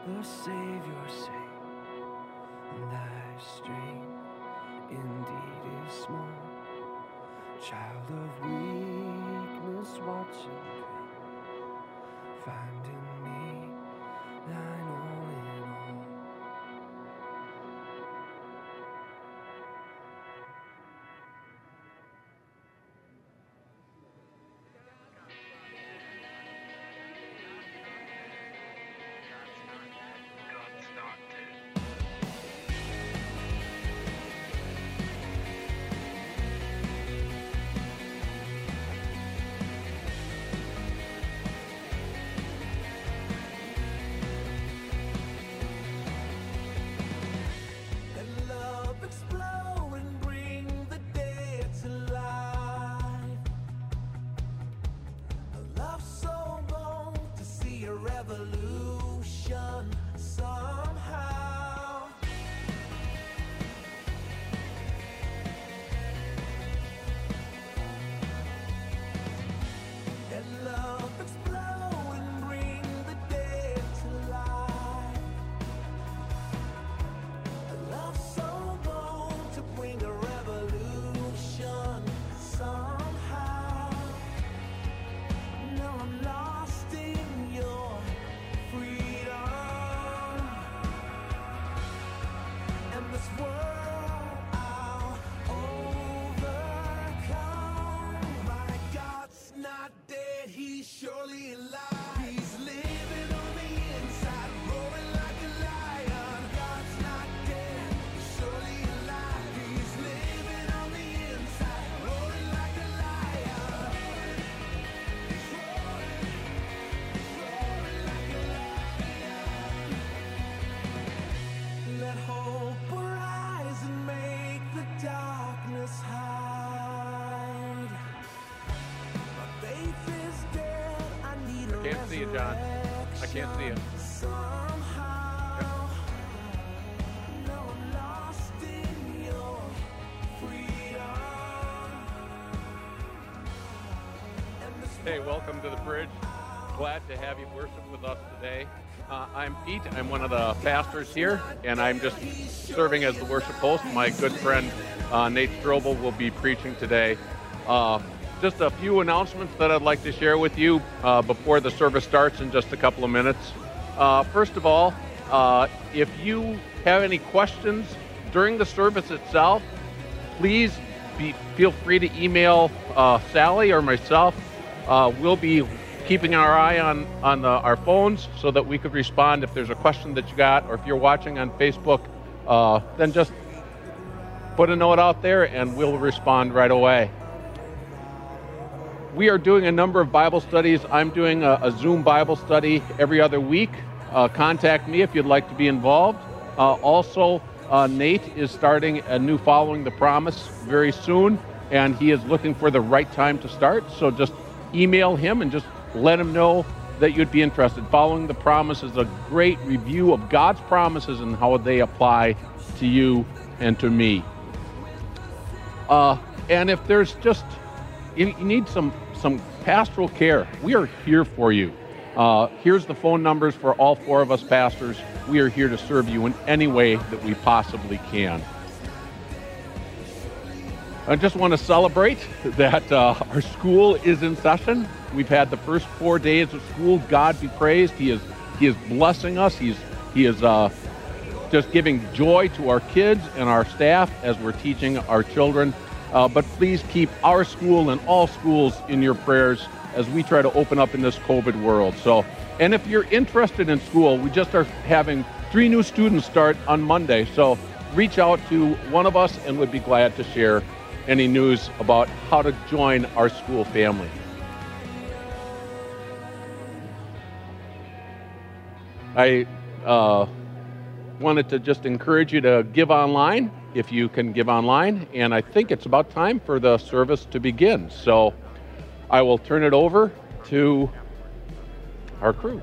the Savior say, thy strength indeed is small. Child of weakness, watch and pray. Find in me thine all in all. Let love explode and bring the dead to life. A love so bold to see a revolution somehow. Let love explode and bring the dead to life. A love so bold to bring a revolution somehow. Now I'm lost in your freedom, and this world I'll overcome. My God's not dead, he's surely alive. He's living on the inside, roaring like a lion. God's not dead, he's surely alive. He's living on the inside, roaring like a lion. He's roaring like a lion. Let hope arise and make the darkness hide. My faith is dead, I need a Can't see you, John. I can't see you. somehow. Now I'm lost in your freedom. And this Hey, welcome to the bridge. Glad to have you worship with us today. I'm Pete. I'm one of the pastors here, and I'm just serving as the worship host. My good friend Nate Strobel will be preaching today. Just a few announcements that I'd like to share with you before the service starts in just a couple of minutes. First of all, if you have any questions during the service itself, please feel free to email Sally or myself. We'll be keeping our eye on our phones so that we could respond if there's a question that you got, or if you're watching on Facebook, then just put a note out there and we'll respond right away. We are doing a number of Bible studies. I'm doing a Zoom Bible study every other week. Contact me if you'd like to be involved. Also, Nate is starting a new Following the Promise very soon, and he is looking for the right time to start. So just email him and just let him know that you'd be interested. Following the Promise is a great review of God's promises and how they apply to you and to me. And if there's just, you need some pastoral care, we are here for you. Here's the phone numbers for all four of us pastors. We are here to serve you in any way that we possibly can. I just want to celebrate that our school is in session. We've had the first 4 days of school. God be praised. He is blessing us. He is just giving joy to our kids and our staff as we're teaching our children. But please keep our school and all schools in your prayers as we try to open up in this COVID world. So, and if you're interested in school, we just are having 3 new students start on Monday. So reach out to one of us and we'd be glad to share any news about how to join our school family. I wanted to just encourage you to give online if you can give online, and I think it's about time for the service to begin. So I will turn it over to our crew.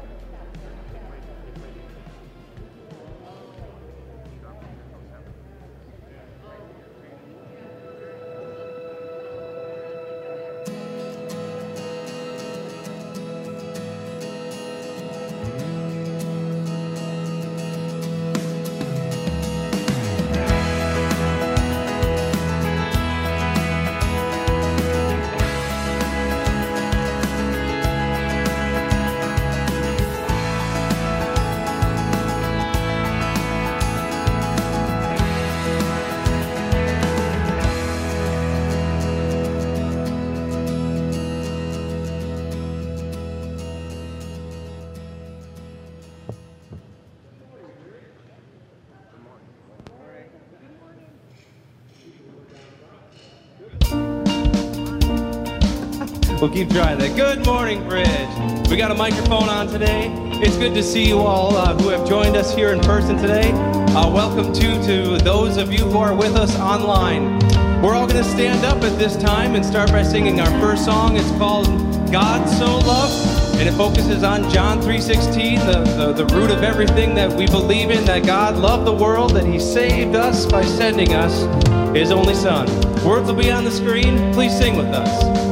We'll keep trying that. Good morning, Bridge. We got a microphone on today. It's good to see you all who have joined us here in person today. Welcome to those of you who are with us online. We're all going to stand up at this time and start by singing our first song. It's called God So Loved, and it focuses on John 3:16, the root of everything that we believe in, that God loved the world, that he saved us by sending us his only son. Words will be on the screen. Please sing with us.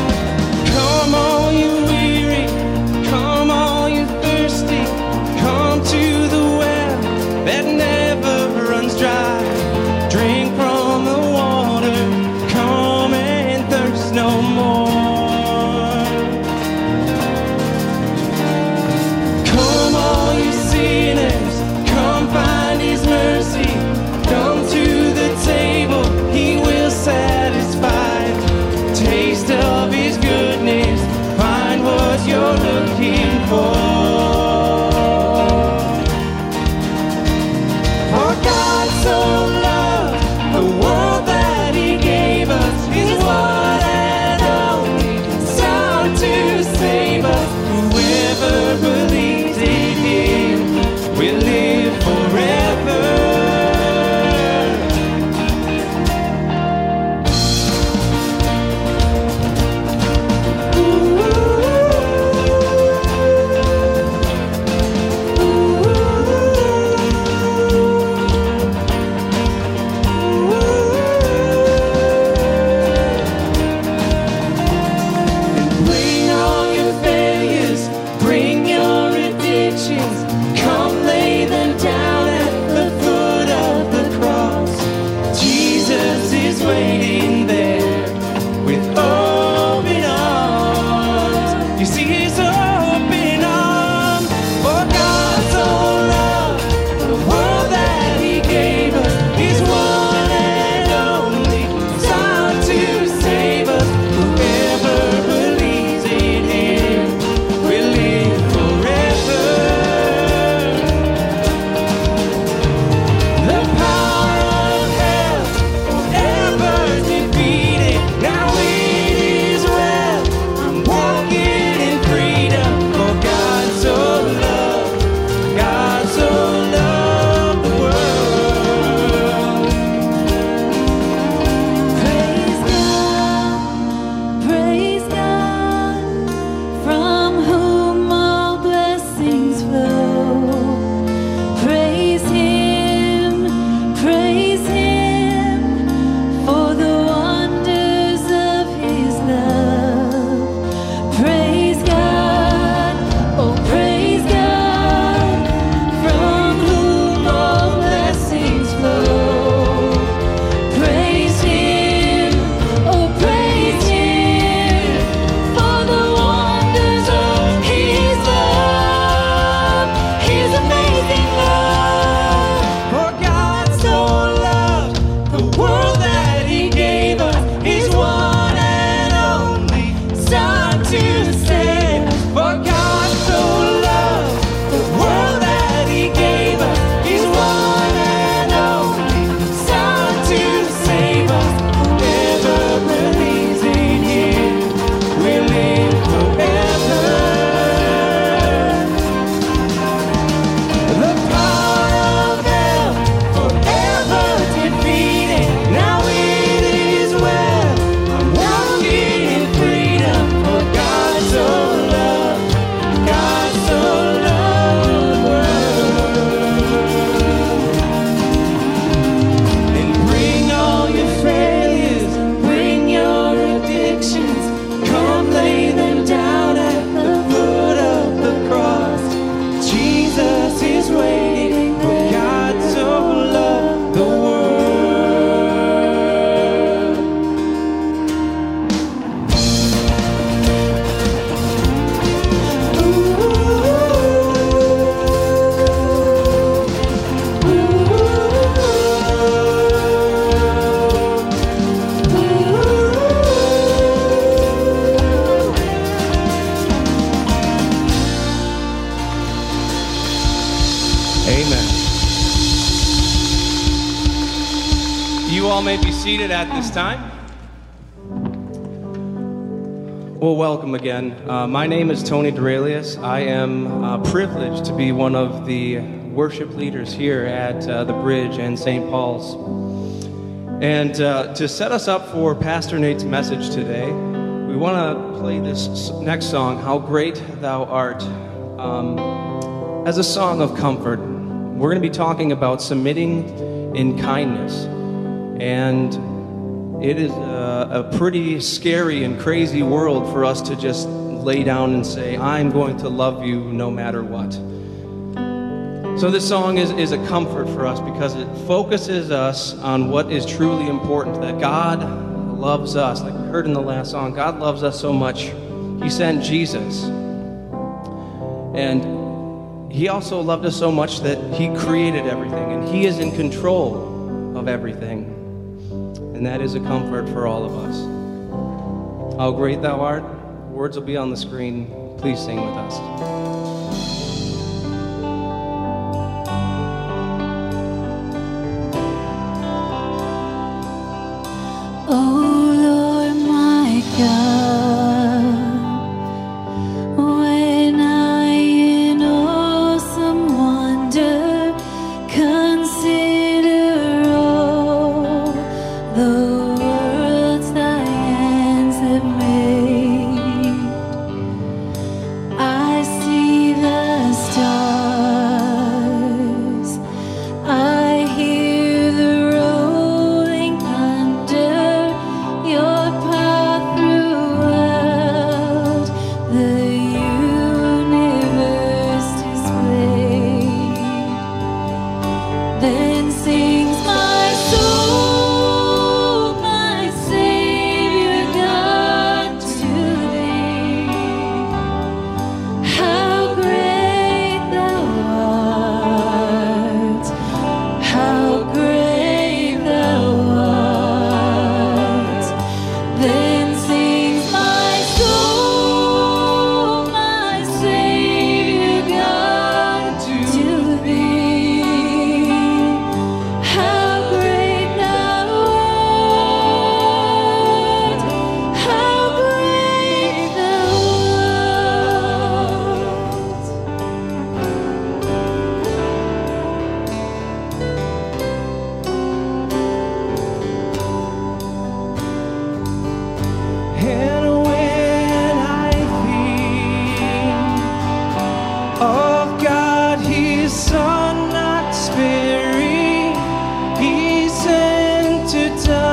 Come You all may be seated at this time. Well, welcome again. My name is Tony Durelius. I am privileged to be one of the worship leaders here at the Bridge and St. Paul's. And to set us up for Pastor Nate's message today, we want to play this next song, How Great Thou Art, as a song of comfort. We're going to be talking about submitting in kindness. And it is a pretty scary and crazy world for us to just lay down and say, I'm going to love you no matter what. So this song is a comfort for us because it focuses us on what is truly important, that God loves us. Like we heard in the last song, God loves us so much, He sent Jesus. And He also loved us so much that He created everything, and He is in control of everything. And that is a comfort for all of us. How great thou art. Words will be on the screen. Please sing with us. Oh Lord my God, when I in awesome wonder consider all the worlds thy hands have made, I see the stars, I hear the rolling thunder, your power throughout the universe displayed. Then sings my soul, my Savior God, to thee. How great thou art, how great thou art. Then sings my soul, my Savior God, to thee. How great thou art, how great thou And when I think of God, His Son not sparing, He sent to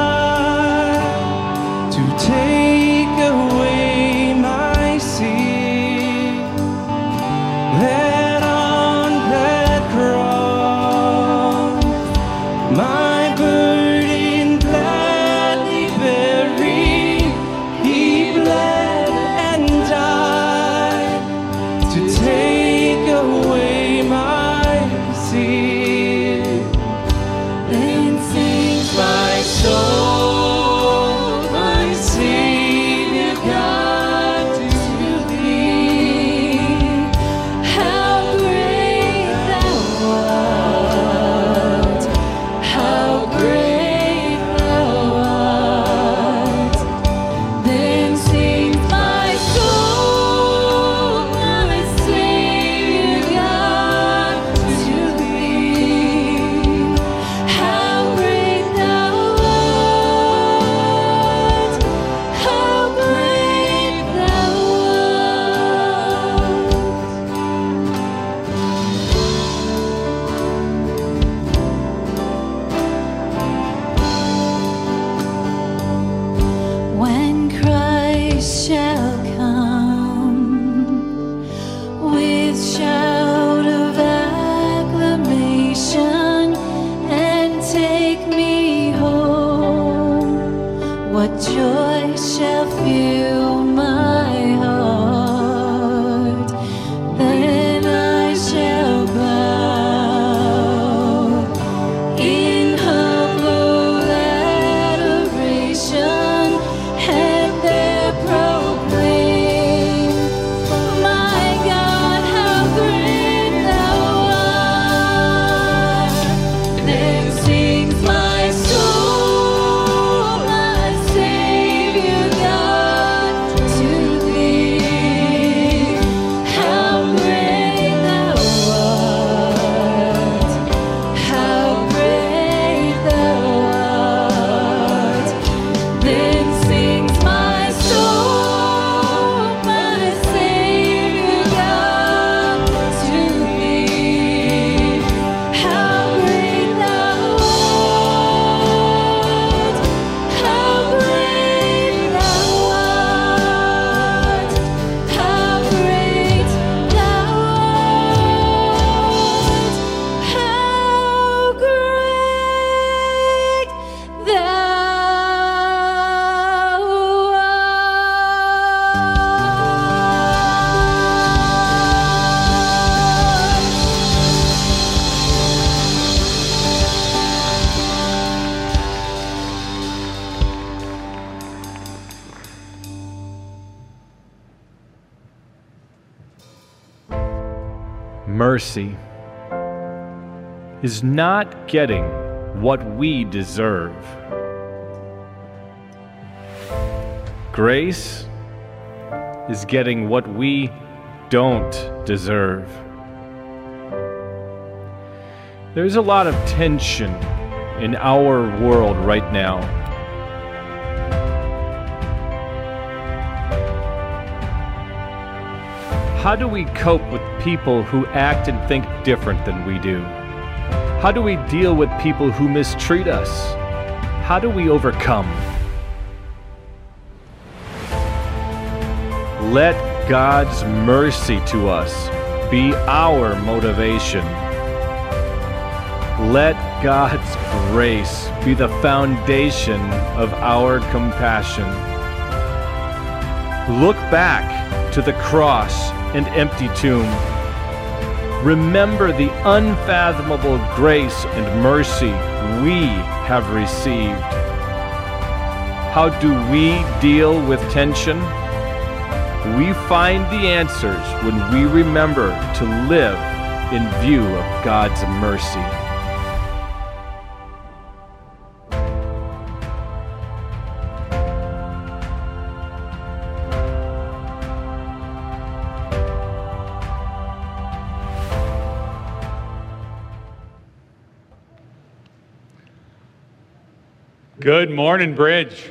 die to take away my sin. That on that cross, my burden gladly bearing, He bled and died to take away my sin. Then sings My soul, my Savior God, to thee. How great thou art, how great thou art. Then sings my soul, my Savior God, to thee. How great thou art, how great thou art. When Christ shall come with shout of acclamation and take me home, what joy shall fill my heart? Then I shall bow in humble adoration and there proclaim, my God, how great thou art. Then sings my soul, mercy is not getting what we deserve. Grace is getting what we don't deserve. There's a lot of tension in our world right now. How do we cope with people who act and think different than we do? How do we deal with people who mistreat us? How do we overcome? Let God's mercy to us be our motivation. Let God's grace be the foundation of our compassion. Look back to the cross and empty tomb. Remember the unfathomable grace and mercy we have received. How do we deal with tension? We find the answers when we remember to live in view of God's mercy. Good morning, Bridge.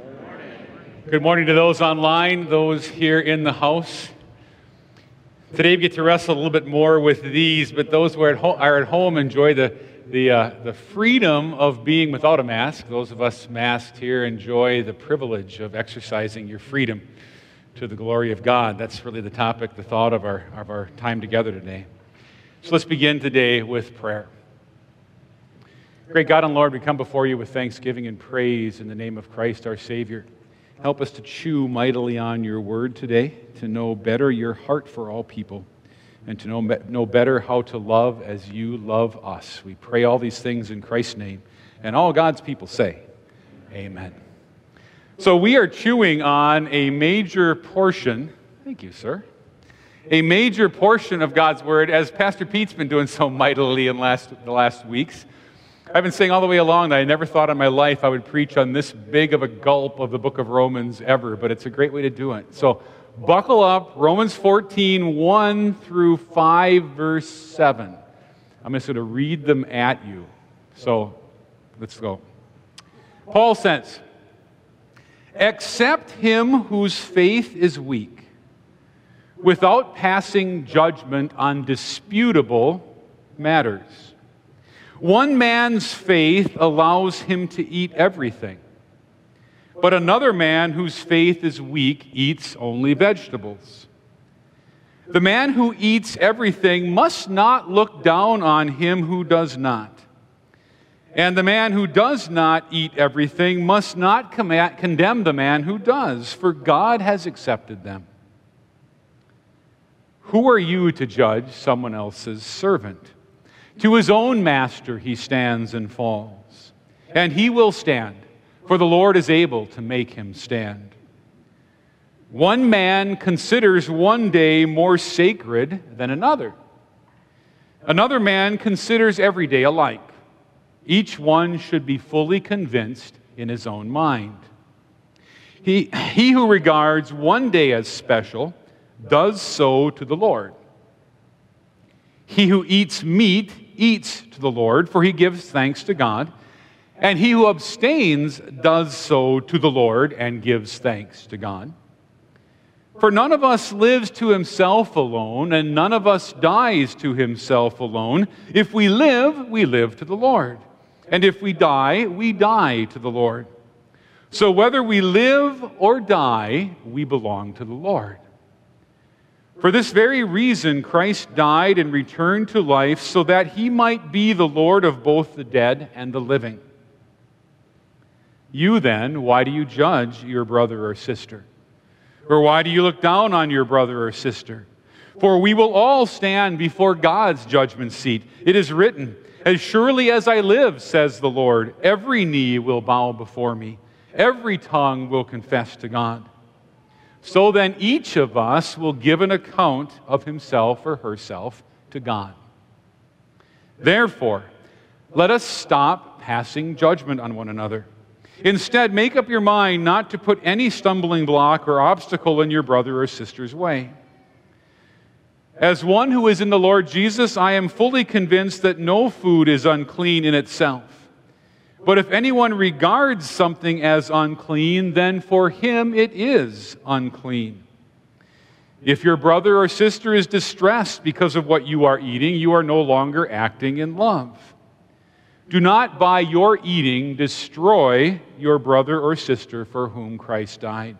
Good morning to those online, those here in the house. Today we get to wrestle a little bit more with these, but those who are at home enjoy the freedom of being without a mask. Those of us masked here enjoy the privilege of exercising your freedom to the glory of God. That's really the topic, the thought of our time together today. So let's begin today with prayer. Great God and Lord, we come before you with thanksgiving and praise in the name of Christ our Savior. Help us to chew mightily on your word today, to know better your heart for all people, and to know better how to love as you love us. We pray all these things in Christ's name. And all God's people say, amen. So we are chewing on a major portion, thank you, sir, a major portion of God's word, as Pastor Pete's been doing so mightily in the last weeks. I've been saying all the way along that I never thought in my life I would preach on this big of a gulp of the book of Romans ever, but it's a great way to do it. So buckle up, Romans 14, 1 through 5, verse 7. I'm just going to read them at you. So let's go. Paul says, "Accept him whose faith is weak, without passing judgment on disputable matters. One man's faith allows him to eat everything, but another man whose faith is weak eats only vegetables. The man who eats everything must not look down on him who does not. And the man who does not eat everything must not condemn the man who does, for God has accepted them. Who are you to judge someone else's servant? To his own master he stands and falls, and he will stand, for the Lord is able to make him stand. One man considers one day more sacred than another. Another man considers every day alike. Each one should be fully convinced in his own mind. He who regards one day as special does so to the Lord. He who eats meat eats to the Lord, for he gives thanks to God. And he who abstains does so to the Lord and gives thanks to God. For none of us lives to himself alone, and none of us dies to himself alone. If we live to the Lord. And if we die to the Lord. So whether we live or die, we belong to the Lord. For this very reason, Christ died and returned to life so that he might be the Lord of both the dead and the living. You then, why do you judge your brother or sister? Or why do you look down on your brother or sister? For we will all stand before God's judgment seat. It is written, as surely as I live, says the Lord, every knee will bow before me. Every tongue will confess to God. So then each of us will give an account of himself or herself to God. Therefore, let us stop passing judgment on one another. Instead, make up your mind not to put any stumbling block or obstacle in your brother or sister's way. As one who is in the Lord Jesus, I am fully convinced that no food is unclean in itself. But if anyone regards something as unclean, then for him it is unclean. If your brother or sister is distressed because of what you are eating, you are no longer acting in love. Do not by your eating destroy your brother or sister for whom Christ died.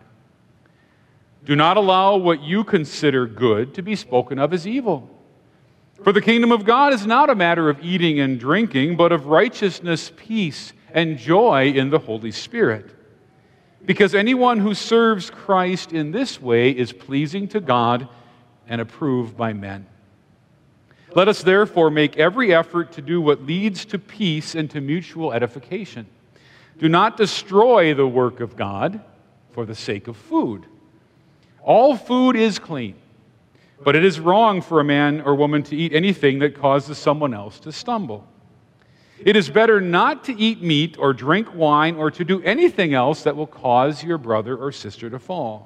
Do not allow what you consider good to be spoken of as evil. For the kingdom of God is not a matter of eating and drinking, but of righteousness, peace, and joy in the Holy Spirit. Because anyone who serves Christ in this way is pleasing to God and approved by men. Let us therefore make every effort to do what leads to peace and to mutual edification. Do not destroy the work of God for the sake of food. All food is clean, but it is wrong for a man or woman to eat anything that causes someone else to stumble. It is better not to eat meat or drink wine or to do anything else that will cause your brother or sister to fall.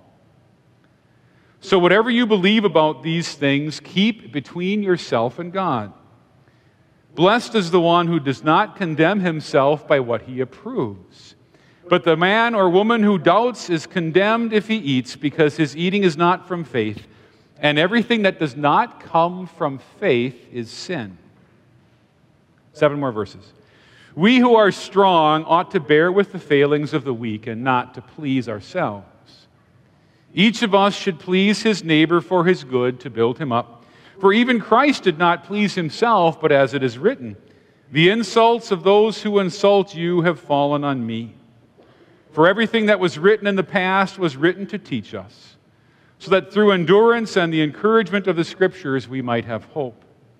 So whatever you believe about these things, keep between yourself and God. Blessed is the one who does not condemn himself by what he approves. But the man or woman who doubts is condemned if he eats, because his eating is not from faith, and everything that does not come from faith is sin. 7 more verses. We who are strong ought to bear with the failings of the weak and not to please ourselves. Each of us should please his neighbor for his good, to build him up. For even Christ did not please himself, but as it is written, the insults of those who insult you have fallen on me. For everything that was written in the past was written to teach us, so that through endurance and the encouragement of the Scriptures we might have hope.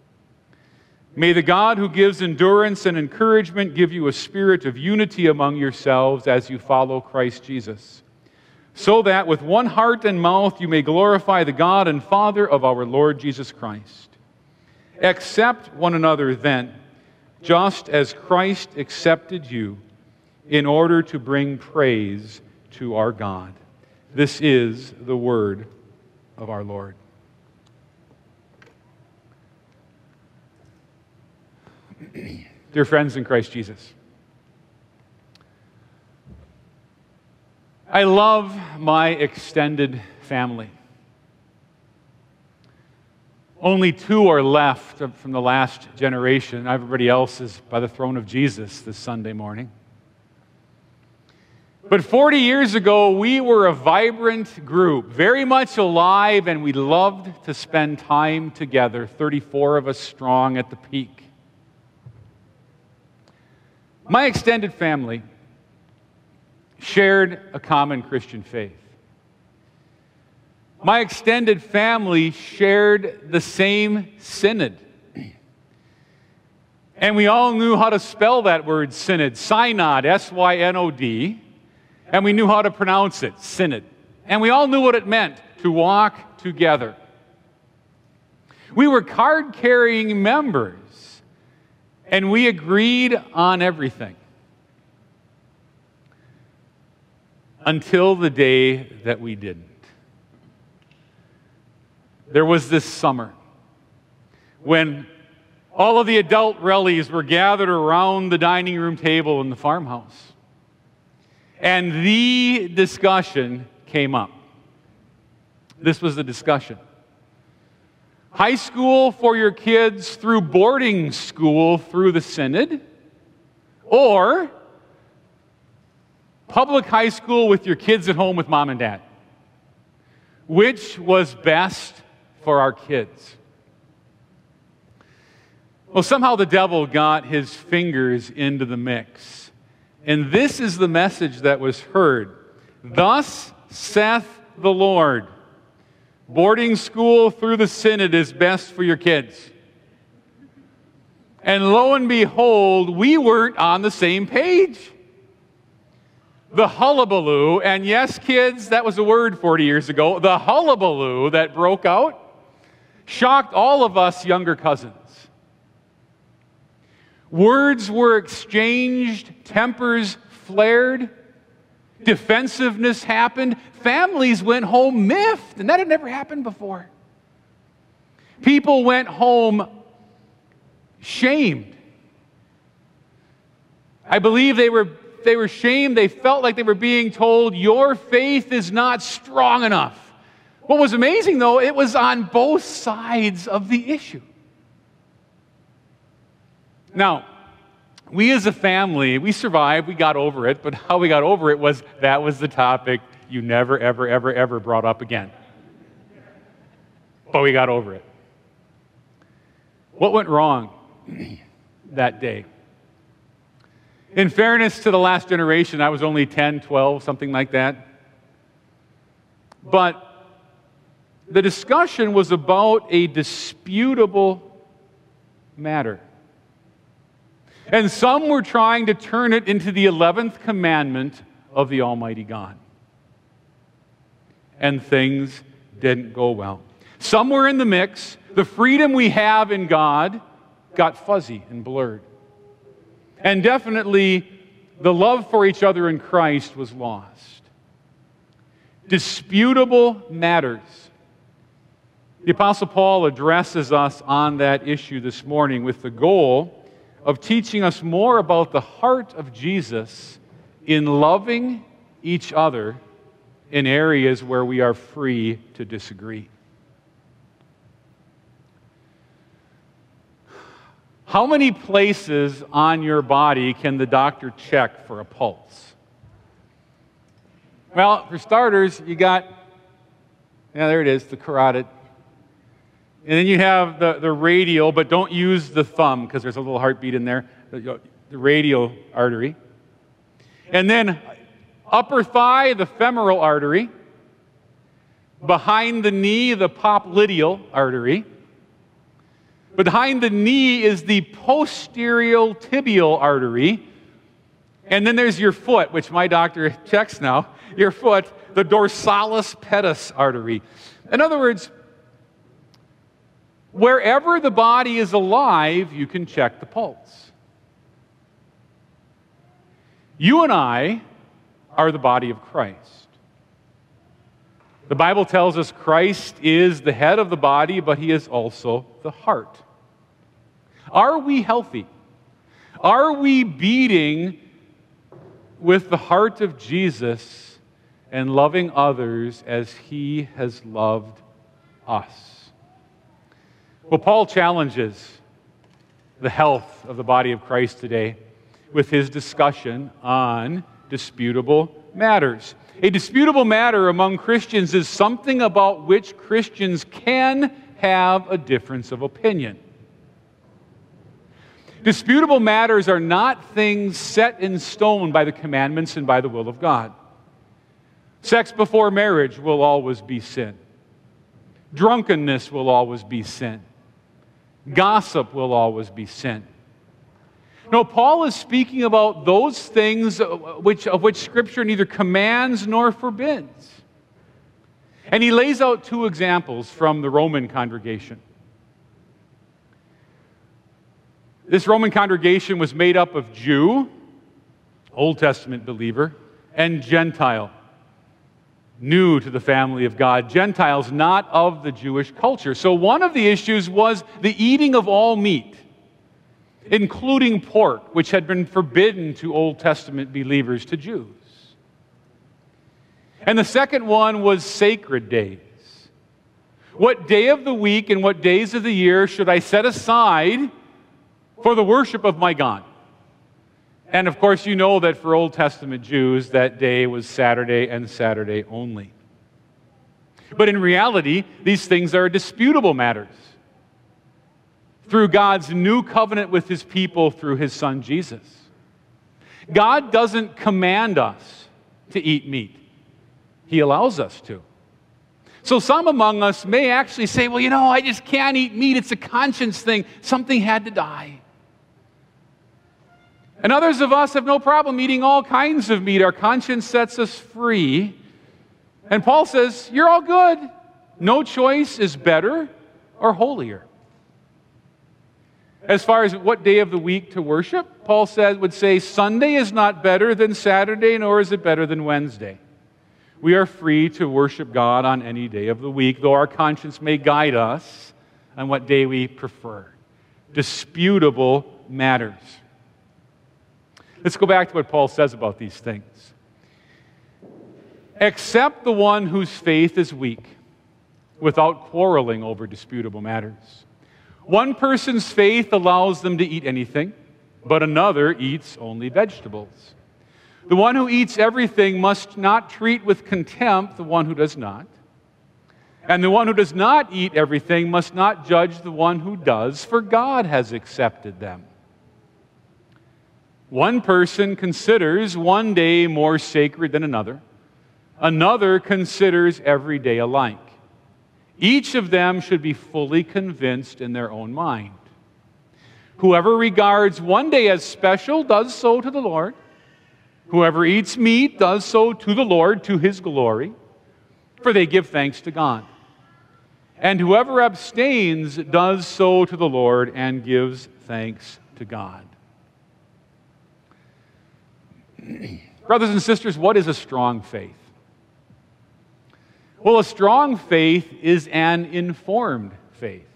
May the God who gives endurance and encouragement give you a spirit of unity among yourselves as you follow Christ Jesus, so that with one heart and mouth you may glorify the God and Father of our Lord Jesus Christ. Accept one another then, just as Christ accepted you, in order to bring praise to our God. This is the word of our Lord. Dear friends in Christ Jesus, I love my extended family. Only 2 are left from the last generation. Everybody else is by the throne of Jesus this Sunday morning. But 40 years ago, we were a vibrant group, very much alive, and we loved to spend time together, 34 of us strong at the peak. My extended family shared a common Christian faith. My extended family shared the same synod. And we all knew how to spell that word synod, synod, S-Y-N-O-D. And we knew how to pronounce it, synod. And we all knew what it meant to walk together. We were card-carrying members, and we agreed on everything. Until the day that we didn't. There was this summer when all of the adult rellies were gathered around the dining room table in the farmhouse. And the discussion came up. This was the discussion. High school for your kids through boarding school through the synod, or public high school with your kids at home with mom and dad. Which was best for our kids? Well, somehow the devil got his fingers into the mix. And this is the message that was heard. Thus saith the Lord, boarding school through the synod is best for your kids. And lo and behold, we weren't on the same page. The hullabaloo, and yes, kids, that was a word 40 years ago, the hullabaloo that broke out shocked all of us younger cousins. Words were exchanged, tempers flared, defensiveness happened, families went home miffed, and that had never happened before. People went home shamed. I believe they were shamed. They felt like they were being told, your faith is not strong enough. What was amazing, though, it was on both sides of the issue. Now, we as a family, we survived, we got over it, but how we got over it was that was the topic you never, ever, ever, ever brought up again. But we got over it. What went wrong that day? In fairness to the last generation, I was only 10, 12, something like that. But the discussion was about a disputable matter. And some were trying to turn it into the 11th commandment of the Almighty God. And things didn't go well. Somewhere in the mix, the freedom we have in God got fuzzy and blurred. And definitely, the love for each other in Christ was lost. Disputable matters. The Apostle Paul addresses us on that issue this morning with the goal of teaching us more about the heart of Jesus in loving each other in areas where we are free to disagree. How many places on your body can the doctor check for a pulse? Well, for starters, you got, there it is, the carotid. And then you have the radial, but don't use the thumb because there's a little heartbeat in there, the radial artery. And then upper thigh, the femoral artery. Behind the knee, the popliteal artery. Behind the knee is the posterior tibial artery. And then there's your foot, which my doctor checks now. Your foot, the dorsalis pedis artery. In other words, wherever the body is alive, you can check the pulse. You and I are the body of Christ. The Bible tells us Christ is the head of the body, but he is also the heart. Are we healthy? Are we beating with the heart of Jesus and loving others as he has loved us? Well, Paul challenges the health of the body of Christ today with his discussion on disputable matters. A disputable matter among Christians is something about which Christians can have a difference of opinion. Disputable matters are not things set in stone by the commandments and by the will of God. Sex before marriage will always be sin. Drunkenness will always be sin. Gossip will always be sin. No, Paul is speaking about those things of which Scripture neither commands nor forbids. And he lays out two examples from the Roman congregation. This Roman congregation was made up of Jew, Old Testament believer, and Gentile, new to the family of God. Gentiles not of the Jewish culture. So one of the issues was the eating of all meat, including pork, which had been forbidden to Old Testament believers, to Jews. And the second one was sacred days. What day of the week and what days of the year should I set aside for the worship of my God? And of course, you know that for Old Testament Jews, that day was Saturday and Saturday only. But in reality, these things are disputable matters through God's new covenant with his people through his Son Jesus. God doesn't command us to eat meat. He allows us to. So some among us may actually say, well, I just can't eat meat. It's a conscience thing. Something had to die. And others of us have no problem eating all kinds of meat. Our conscience sets us free. And Paul says, you're all good. No choice is better or holier? As far as what day of the week to worship, Paul would say Sunday is not better than Saturday, nor is it better than Wednesday. We are free to worship God on any day of the week, though our conscience may guide us on what day we prefer. Disputable matters. Let's go back to what Paul says about these things. Accept the one whose faith is weak, without quarreling over disputable matters. One person's faith allows them to eat anything, but another eats only vegetables. The one who eats everything must not treat with contempt the one who does not. And the one who does not eat everything must not judge the one who does, for God has accepted them. One person considers one day more sacred than another. Another considers every day alike. Each of them should be fully convinced in their own mind. Whoever regards one day as special does so to the Lord. Whoever eats meat does so to the Lord, to His glory, for they give thanks to God. And whoever abstains does so to the Lord and gives thanks to God. Brothers and sisters, what is a strong faith? Well, a strong faith is an informed faith.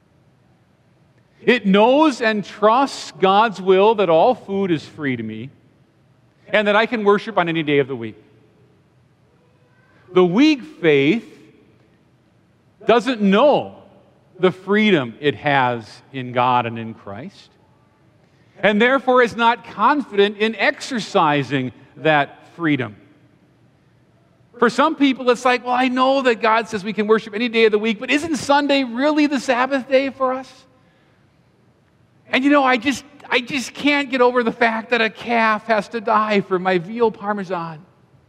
It knows and trusts God's will that all food is free to me and that I can worship on any day of the week. The weak faith doesn't know the freedom it has in God and in Christ, and therefore is not confident in exercising that freedom. For some people, it's like, well, I know that God says we can worship any day of the week, but isn't Sunday really the Sabbath day for us? And I just can't get over the fact that a calf has to die for my veal parmesan.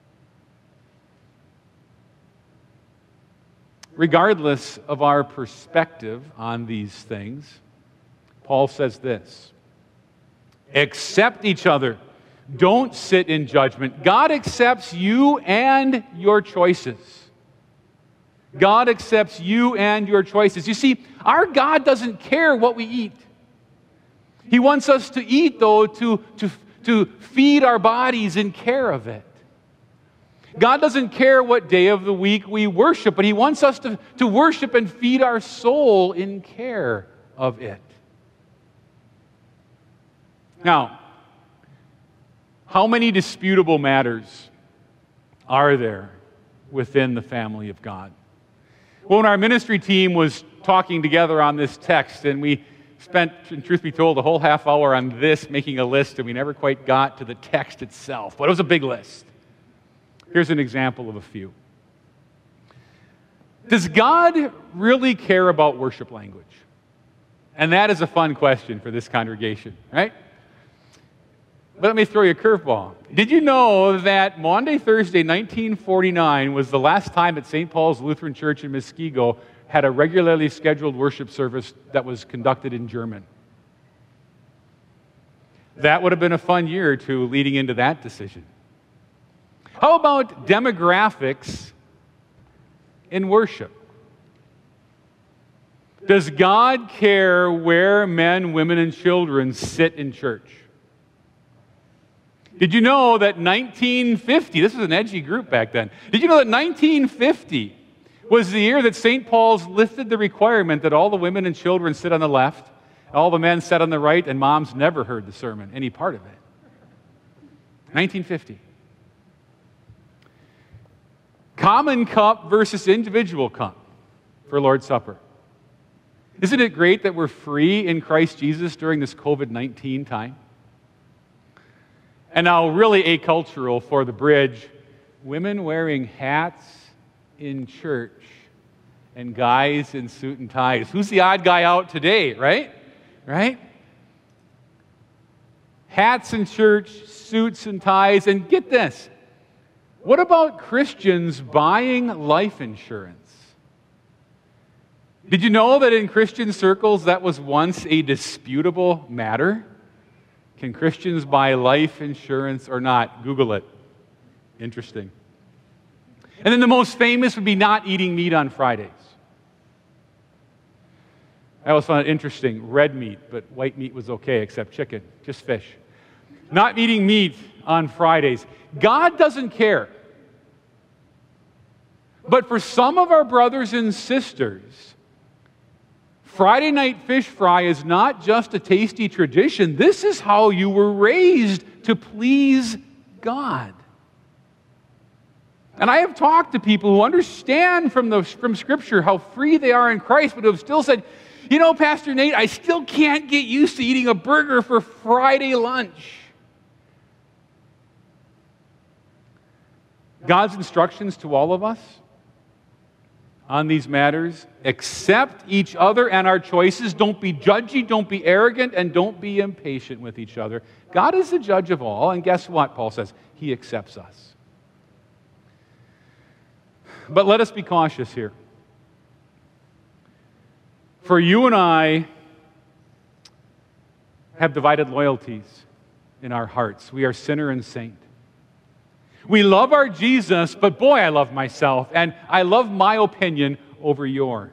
Regardless of our perspective on these things, Paul says this: accept each other. Don't sit in judgment. God accepts you and your choices. God accepts you and your choices. You see, our God doesn't care what we eat. He wants us to eat, though, to feed our bodies in care of it. God doesn't care what day of the week we worship, but He wants us to worship and feed our soul in care of it. Now, how many disputable matters are there within the family of God? Well, when our ministry team was talking together on this text, and we spent, in truth be told, a whole half hour on this, making a list, and we never quite got to the text itself, but it was a big list. Here's an example of a few. Does God really care about worship language? And that is a fun question for this congregation, right? But let me throw you a curveball. Did you know that Maundy, Thursday, 1949 was the last time that St. Paul's Lutheran Church in Muskego had a regularly scheduled worship service that was conducted in German? That would have been a fun year or two leading into that decision. How about demographics in worship? Does God care where men, women, and children sit in church? Did you know that 1950, this was an edgy group back then, did you know that 1950 was the year that St. Paul's lifted the requirement that all the women and children sit on the left, all the men sat on the right, and moms never heard the sermon, any part of it? 1950. Common cup versus individual cup for Lord's Supper. Isn't it great that we're free in Christ Jesus during this COVID-19 time? And now, really acultural for the bridge, women wearing hats in church and guys in suit and ties. Who's the odd guy out today, right? Right? Hats in church, suits and ties, and get this. What about Christians buying life insurance? Did you know that in Christian circles that was once a disputable matter? Can Christians buy life insurance or not? Google it. Interesting. And then the most famous would be not eating meat on Fridays. I always found it interesting, red meat, but white meat was okay, except chicken, just fish. Not eating meat on Fridays. God doesn't care. But for some of our brothers and sisters, Friday night fish fry is not just a tasty tradition. This is how you were raised to please God. And I have talked to people who understand from Scripture how free they are in Christ, but who have still said, you know, Pastor Nate, I still can't get used to eating a burger for Friday lunch. God's instructions to all of us on these matters: accept each other and our choices. Don't be judgy, don't be arrogant, and don't be impatient with each other. God is the judge of all, and guess what, Paul says? He accepts us. But let us be cautious here. For you and I have divided loyalties in our hearts. We are sinner and saint. We love our Jesus, but boy, I love myself, and I love my opinion over yours.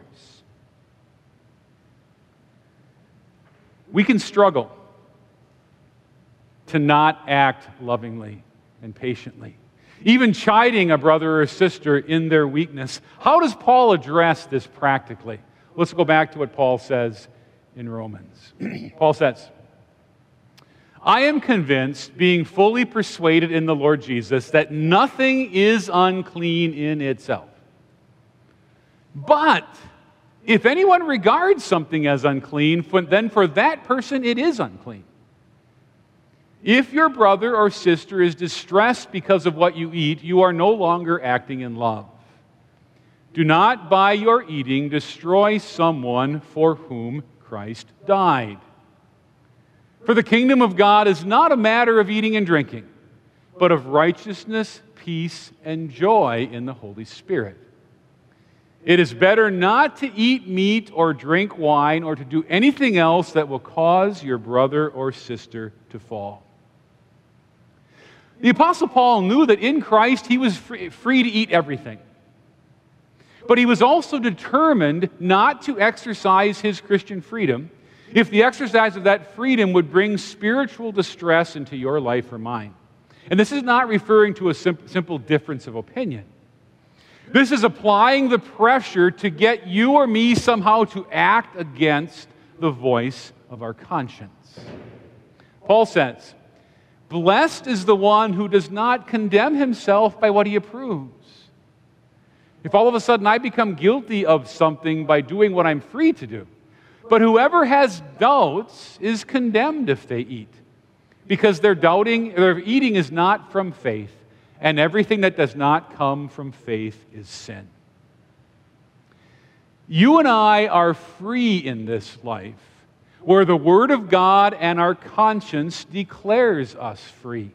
We can struggle to not act lovingly and patiently, even chiding a brother or sister in their weakness. How does Paul address this practically? Let's go back to what Paul says in Romans. Paul says, I am convinced, being fully persuaded in the Lord Jesus, that nothing is unclean in itself. But if anyone regards something as unclean, then for that person it is unclean. If your brother or sister is distressed because of what you eat, you are no longer acting in love. Do not by your eating destroy someone for whom Christ died. For the kingdom of God is not a matter of eating and drinking, but of righteousness, peace, and joy in the Holy Spirit. It is better not to eat meat or drink wine or to do anything else that will cause your brother or sister to fall. The Apostle Paul knew that in Christ he was free to eat everything. But he was also determined not to exercise his Christian freedom if the exercise of that freedom would bring spiritual distress into your life or mine. And this is not referring to a simple difference of opinion. This is applying the pressure to get you or me somehow to act against the voice of our conscience. Paul says, blessed is the one who does not condemn himself by what he approves. If all of a sudden I become guilty of something by doing what I'm free to do, but whoever has doubts is condemned if they eat, because their eating is not from faith, and everything that does not come from faith is sin. You and I are free in this life, where the Word of God and our conscience declares us free.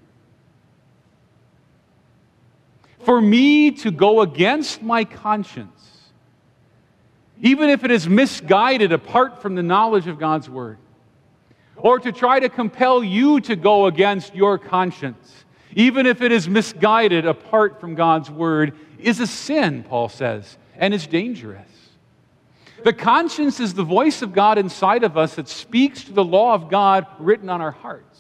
For me to go against my conscience, even if it is misguided apart from the knowledge of God's Word, or to try to compel you to go against your conscience, even if it is misguided apart from God's Word, is a sin, Paul says, and is dangerous. The conscience is the voice of God inside of us that speaks to the law of God written on our hearts.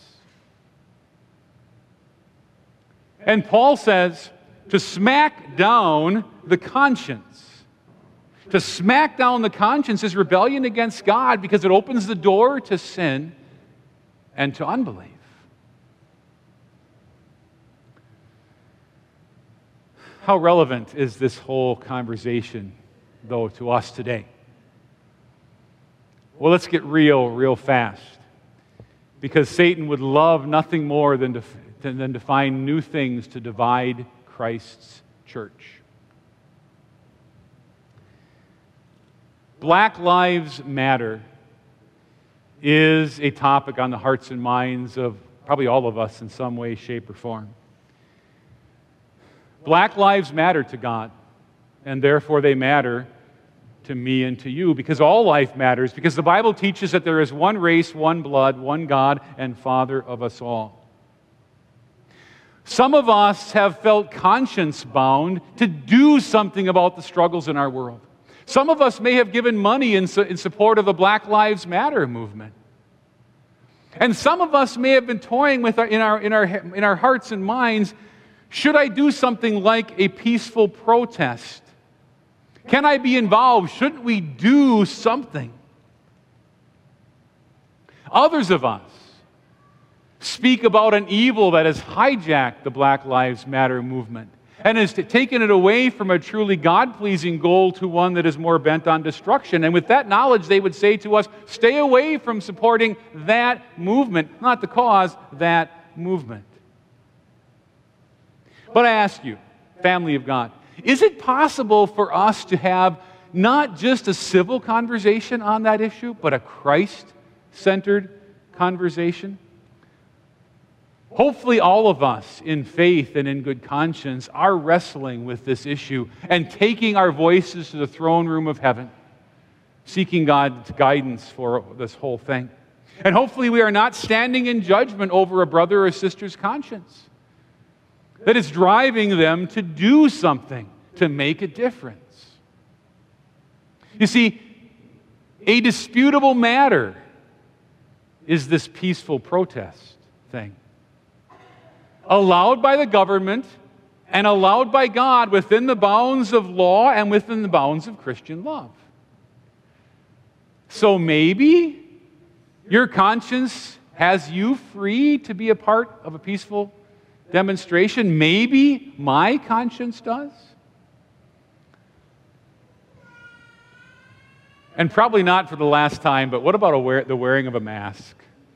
And Paul says, to smack down the conscience. To smack down the conscience is rebellion against God because it opens the door to sin and to unbelief. How relevant is this whole conversation, though, to us today? Well, let's get real fast. Because Satan would love nothing more than to find new things to divide Christ's church. Black Lives Matter is a topic on the hearts and minds of probably all of us in some way, shape, or form. Black lives matter to God, and therefore they matter to me and to you, because all life matters, because the Bible teaches that there is one race, one blood, one God, and Father of us all. Some of us have felt conscience-bound to do something about the struggles in our world. Some of us may have given money in support of the Black Lives Matter movement. And some of us may have been toying with in our hearts and minds, should I do something like a peaceful protest? Can I be involved? Shouldn't we do something? Others of us speak about an evil that has hijacked the Black Lives Matter movement and has taken it away from a truly God-pleasing goal to one that is more bent on destruction. And with that knowledge, they would say to us, stay away from supporting that movement, not the cause, that movement. But I ask you, family of God, is it possible for us to have not just a civil conversation on that issue, but a Christ-centered conversation? Hopefully all of us in faith and in good conscience are wrestling with this issue and taking our voices to the throne room of heaven, seeking God's guidance for this whole thing. And hopefully we are not standing in judgment over a brother or sister's conscience that is driving them to do something, to make a difference. You see, a disputable matter is this peaceful protest thing, allowed by the government and allowed by God within the bounds of law and within the bounds of Christian love. So maybe your conscience has you free to be a part of a peaceful demonstration. Maybe my conscience does. And probably not for the last time, but what about the wearing of a mask?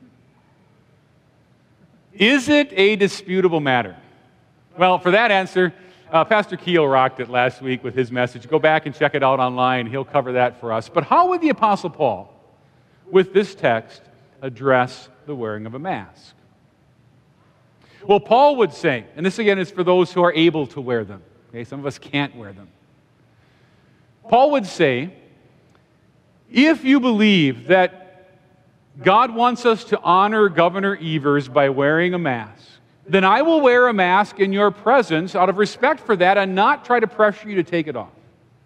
Is it a disputable matter? Well, for that answer, Pastor Keel rocked it last week with his message. Go back and check it out online. He'll cover that for us. But how would the Apostle Paul, with this text, address the wearing of a mask? Well, Paul would say, and this again is for those who are able to wear them. Okay, some of us can't wear them. Paul would say, if you believe that God wants us to honor Governor Evers by wearing a mask, then I will wear a mask in your presence out of respect for that and not try to pressure you to take it off.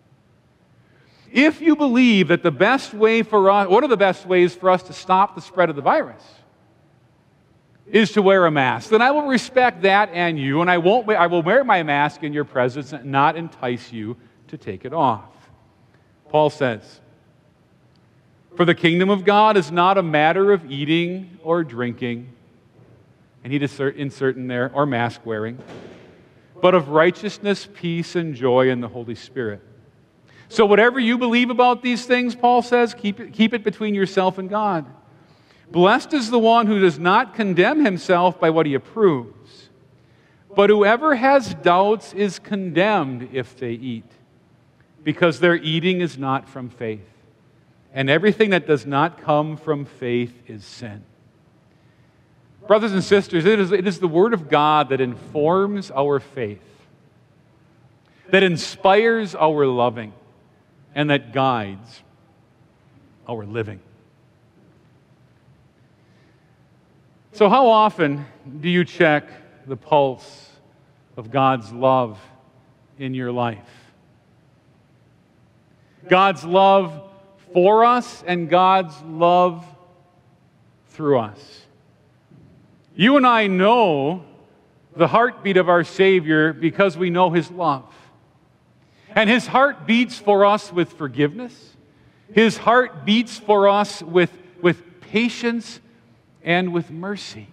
If you believe that the best way for us, one of the best ways for us to stop the spread of the virus is to wear a mask, then I will respect that and you, and I will wear my mask in your presence and not entice you to take it off. Paul says, for the kingdom of God is not a matter of eating or drinking, and he'd insert in there, or mask wearing, but of righteousness, peace, and joy in the Holy Spirit. So whatever you believe about these things, Paul says, keep it between yourself and God. Blessed is the one who does not condemn himself by what he approves, but whoever has doubts is condemned if they eat, because their eating is not from faith. And everything that does not come from faith is sin. Brothers and sisters, it is the Word of God that informs our faith, that inspires our loving, and that guides our living. So how often do you check the pulse of God's love in your life? God's love for us and God's love through us. You and I know the heartbeat of our Savior because we know His love. And His heart beats for us with forgiveness. His heart beats for us with patience and with mercy.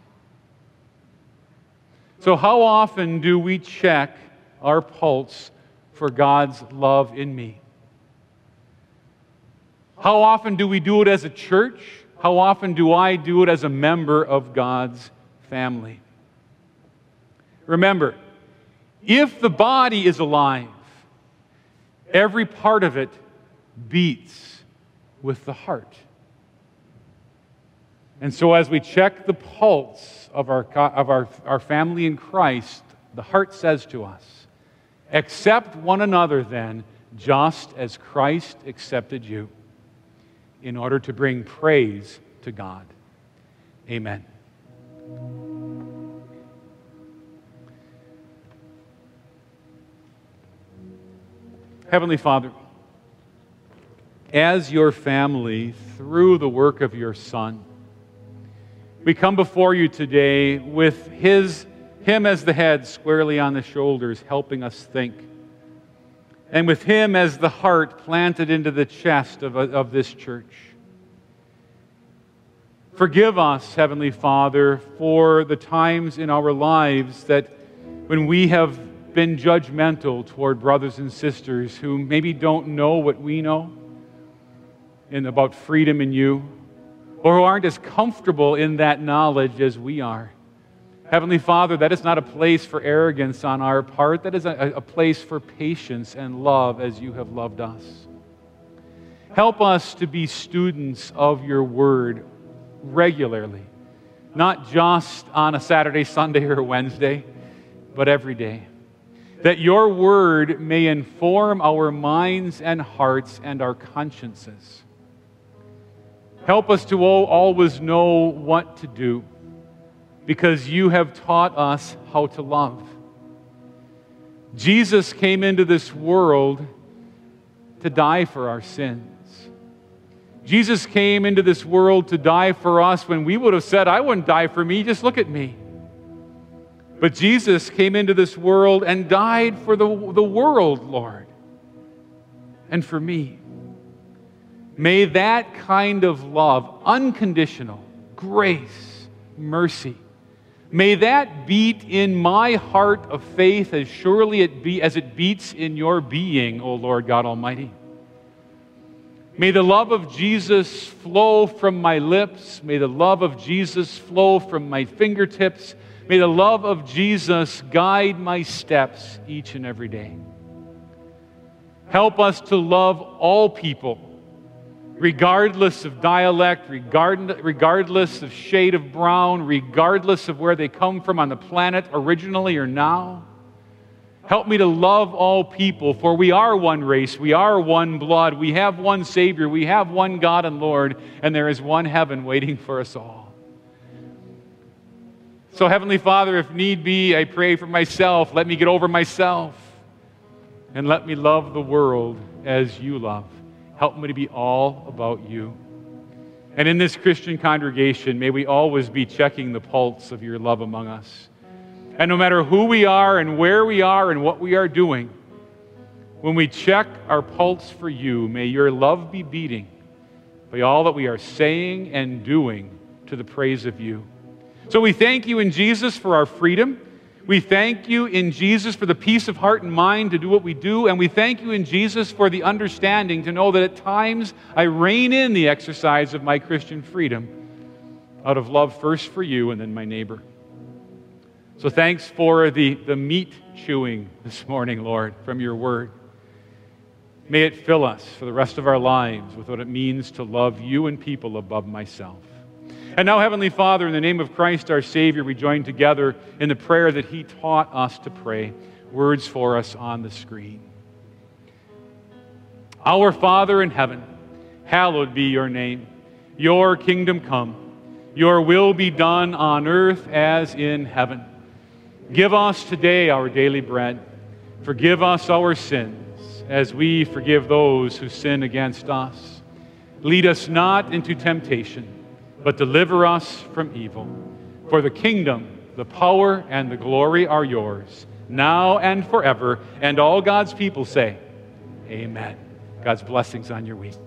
So how often do we check our pulse for God's love in me? How often do we do it as a church? How often do I do it as a member of God's family? Remember, if the body is alive, every part of it beats with the heart. And so as we check the pulse of our family in Christ, the heart says to us, accept one another then, just as Christ accepted you, in order to bring praise to God. Amen. Heavenly Father, as your family through the work of your Son. We come before you today with Him as the head squarely on the shoulders, helping us think. And with Him as the heart planted into the chest of this church. Forgive us, Heavenly Father, for the times in our lives that when we have been judgmental toward brothers and sisters who maybe don't know what we know about freedom in you, or who aren't as comfortable in that knowledge as we are. Heavenly Father, that is not a place for arrogance on our part. That is a place for patience and love as you have loved us. Help us to be students of your word regularly, not just on a Saturday, Sunday, or Wednesday, but every day. That your word may inform our minds and hearts and our consciences. Help us to always know what to do, because you have taught us how to love. Jesus came into this world to die for our sins. Jesus came into this world to die for us when we would have said, I wouldn't die for me, just look at me. But Jesus came into this world and died for the world, Lord, and for me. May that kind of love, unconditional, grace, mercy, may that beat in my heart of faith as surely as it beats in your being, O Lord God Almighty. May the love of Jesus flow from my lips. May the love of Jesus flow from my fingertips. May the love of Jesus guide my steps each and every day. Help us to love all people, regardless of dialect, regardless of shade of brown, regardless of where they come from on the planet originally or now. Help me to love all people, for we are one race, we are one blood, we have one Savior, we have one God and Lord, and there is one heaven waiting for us all. So, Heavenly Father, if need be, I pray for myself. Let me get over myself, and let me love the world as you love. Help me to be all about you. And in this Christian congregation, may we always be checking the pulse of your love among us. And no matter who we are and where we are and what we are doing, when we check our pulse for you, may your love be beating by all that we are saying and doing to the praise of you. So we thank you in Jesus for our freedom. We thank you in Jesus for the peace of heart and mind to do what we do. And we thank you in Jesus for the understanding to know that at times I rein in the exercise of my Christian freedom out of love first for you and then my neighbor. So thanks for the meat chewing this morning, Lord, from your word. May it fill us for the rest of our lives with what it means to love you and people above myself. And now, Heavenly Father, in the name of Christ our Savior, we join together in the prayer that He taught us to pray. Words for us on the screen. Our Father in heaven, hallowed be your name. Your kingdom come. Your will be done on earth as in heaven. Give us today our daily bread. Forgive us our sins, as we forgive those who sin against us. Lead us not into temptation, but deliver us from evil. For the kingdom, the power, and the glory are yours, now and forever. And all God's people say, amen. God's blessings on your week.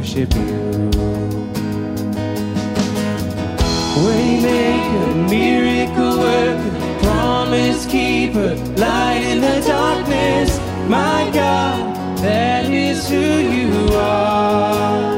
worship you. Waymaker, miracle worker, promise keeper, light in the darkness. My God, that is who you are.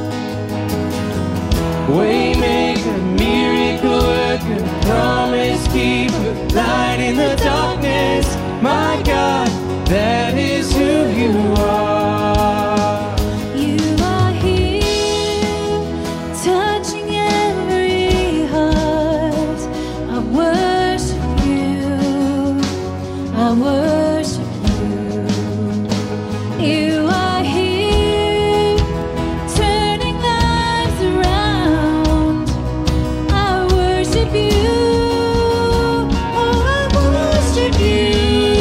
Waymaker, miracle worker, promise keeper, light in the darkness. My God, that is who you are. You are here, touching every heart. I worship you. I worship you. You are here, turning lives around. I worship you. Oh, I worship you.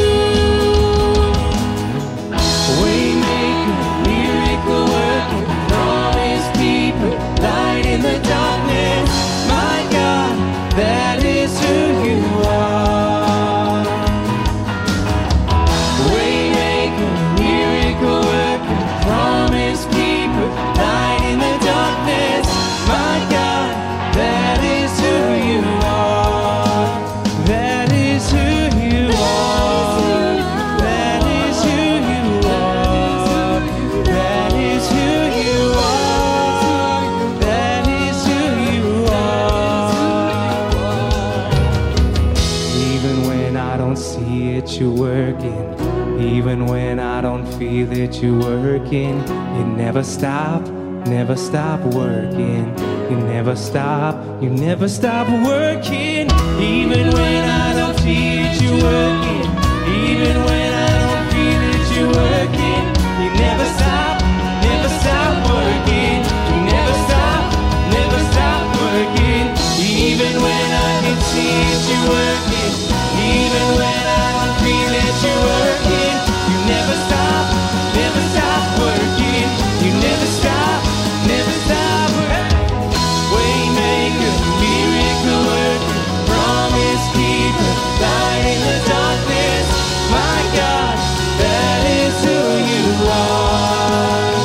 Waymaker, miracle worker, promise keeper, light in the darkness. My God, that is who you are. Waymaker, miracle worker, promise keeper, light in the darkness. My God, that is who you are. That is who you are. That is who you are. That is who you are. That is who you are. Even when I don't see it, you're working. Even when I don't feel it, you're working. You never stop working. You never stop working. Even when I don't feel it, you're working. Even when I don't feel it, you're working. You never stop working. You never stop working. Even when I can see it, you're working. Even when I don't feel it, you're working. You never stop working. You never stop working. Waymaker, miracle worker, promise keeper, light in the darkness. My God, that is who you are.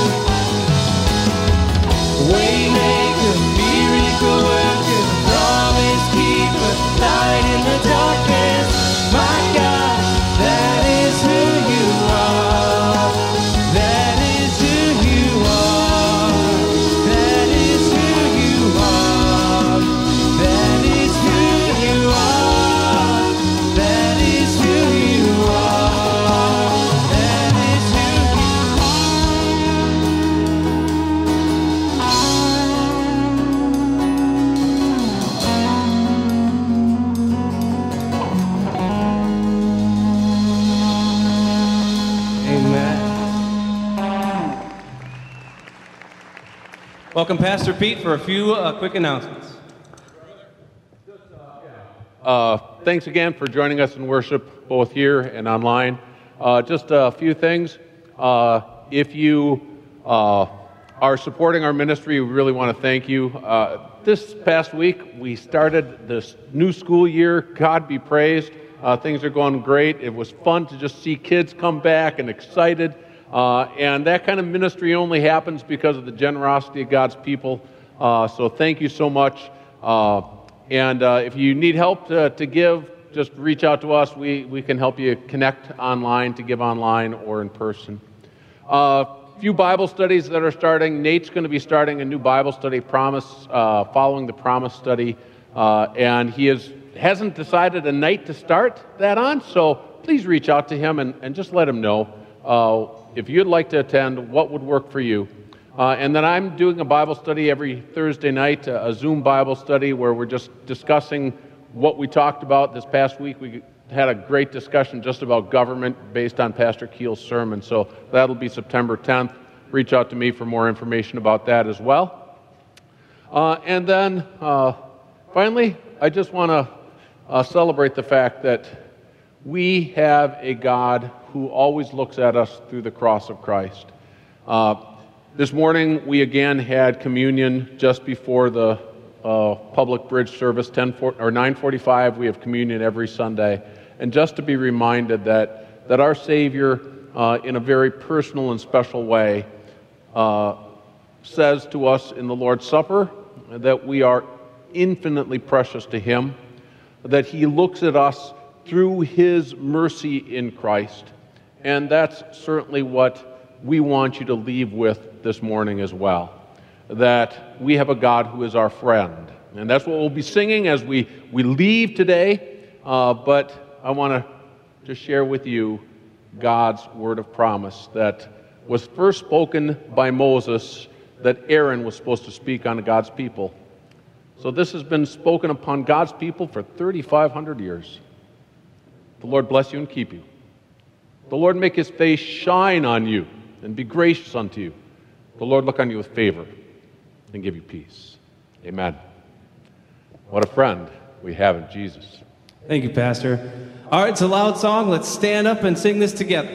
Waymaker, miracle worker, promise keeper, light in the darkness. My God, that is who you are. That is who you are. That is who you are. That is who you are. That is who you are. That is who you Amen. Welcome, Pastor Pete, for a few quick announcements. Thanks again for joining us in worship, both here and online. Just a few things. If you are supporting our ministry, we really want to thank you. This past week, we started this new school year. God be praised. Things are going great. It was fun to just see kids come back and excited. And that kind of ministry only happens because of the generosity of God's people. So thank you so much. And if you need help to give, just reach out to us. We can help you connect online, to give online or in person. Few Bible studies that are starting. Nate's going to be starting a new Bible study, Promise, following the Promise study. And he hasn't decided a night to start that on, so please reach out to him and just let him know if you'd like to attend, what would work for you. And then I'm doing a Bible study every Thursday night, a Zoom Bible study where we're just discussing what we talked about this past week. We had a great discussion just about government based on Pastor Keel's sermon, so that'll be September 10th. Reach out to me for more information about that as well. And then finally, I just want to celebrate the fact that we have a God who always looks at us through the cross of Christ. This morning, we again had communion just before the public bridge service, 9:45. We have communion every Sunday. And just to be reminded that our Savior, in a very personal and special way, says to us in the Lord's Supper that we are infinitely precious to Him, that He looks at us through His mercy in Christ. And that's certainly what we want you to leave with this morning as well, that we have a God who is our friend. And that's what we'll be singing as we leave today. But I want to just share with you God's word of promise that was first spoken by Moses, that Aaron was supposed to speak on God's people. So this has been spoken upon God's people for 3,500 years. The Lord bless you and keep you. The Lord make His face shine on you and be gracious unto you. The Lord look on you with favor and give you peace. Amen. What a friend we have in Jesus. Thank you, Pastor. All right, it's a loud song. Let's stand up and sing this together.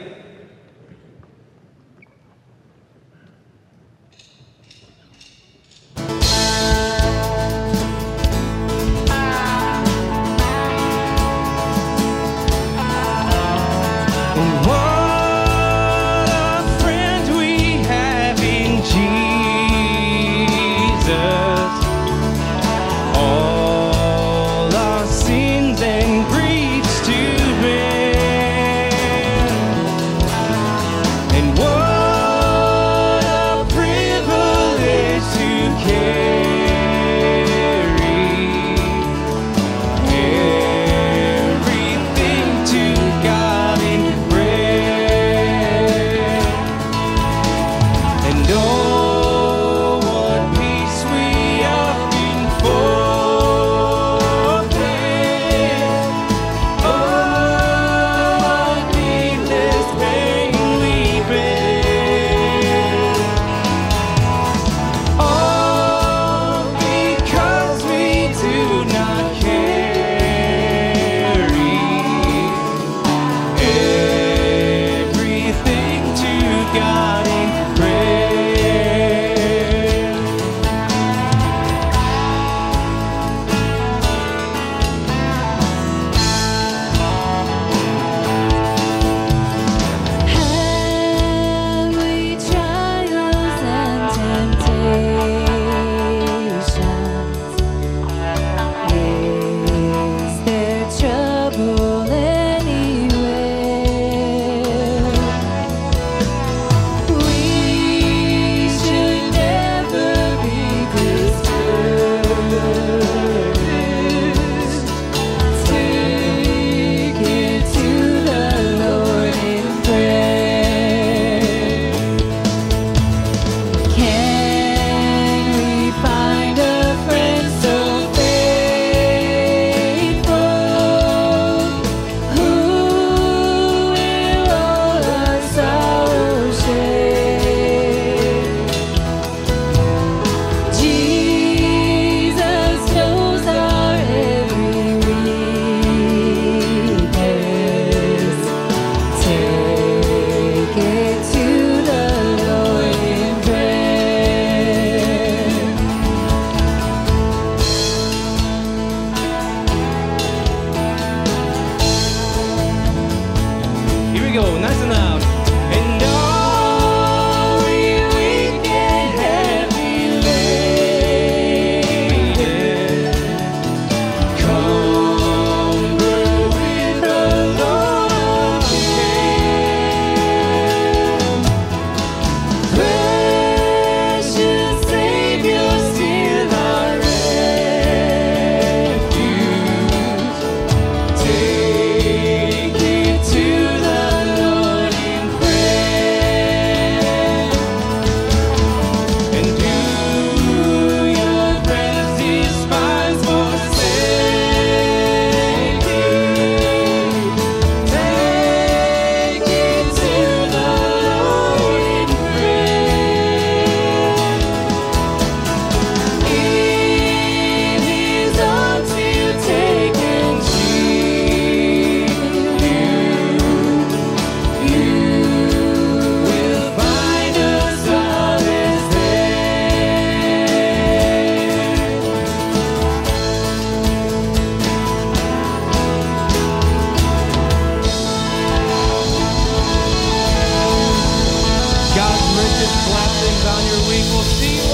blessings on your week. We'll see you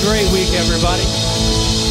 great week, everybody.